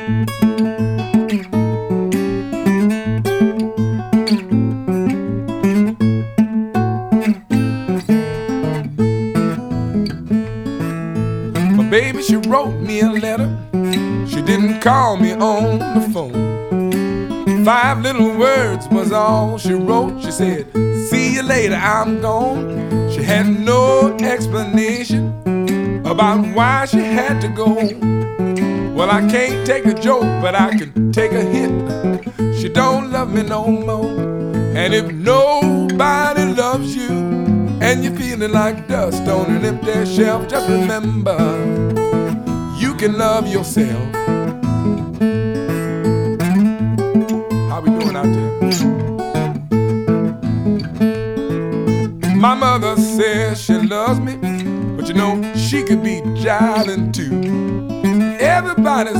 My baby, she wrote me a letter. She didn't call me on the phone. 5 little words was all she wrote. She said, "See you later, I'm gone." She had no explanation about why she had to go. Well, I can't take a joke, but I can take a hint. She don't love me no more. And if nobody loves you and you're feeling like dust on an empty shelf, just remember, you can love yourself. How we doing out there? My mother says she loves me, but you know, she could be jiving too. Everybody's